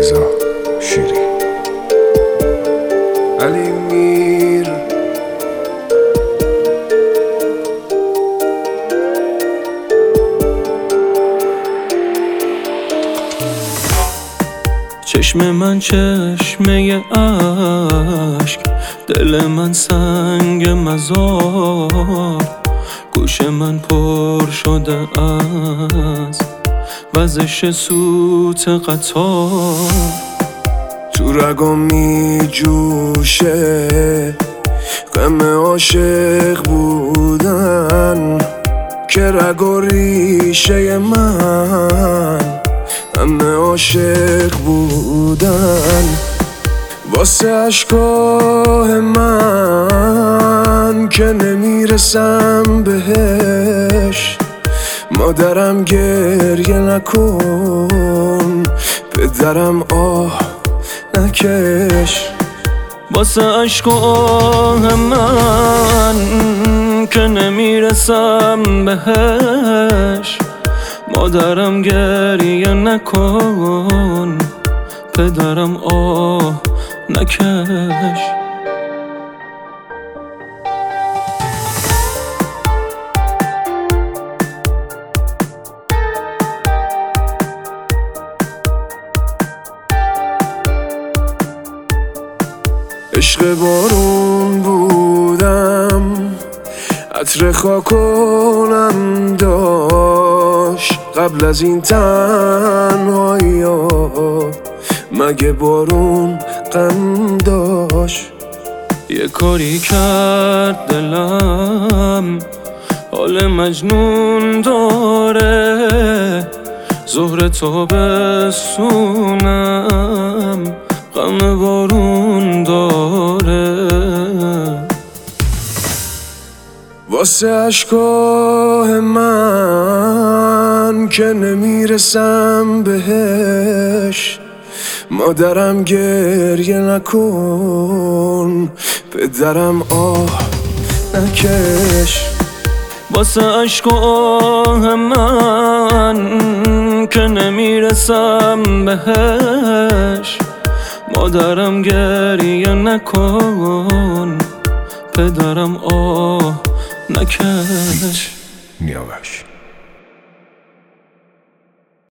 رضا شیری. علی میر چشم من چشمه عشق، دل من سنگ مزار، گوش من پر شده از وزش سوت قطار. تو رگم می جوشه غم عاشق بودن، که رگ و ریشه من همه عاشق بودن. واسه اشکاه من که نمیرسم بهش، مادرم گریه نکن، پدرم آه نکش. واسه عشق و آه من که نمیرسم بهش، مادرم گریه نکن، پدرم آه نکش. عشق بارون بودم، عطر خاکونم داشت قبل از این تنهایی ها، مگه بارون غم داشت؟ یه کاری کرد دلم حال مجنون داره، ظهر تابستونم غم بارون داره. واسه اشکاه من که نمیرسم بهش، مادرم گریه نکن، پدرم آه نکش. واسه عشق و آه من که نمیرسم بهش، مادرم گریه نکن، پدرم آه نکش. نیاوش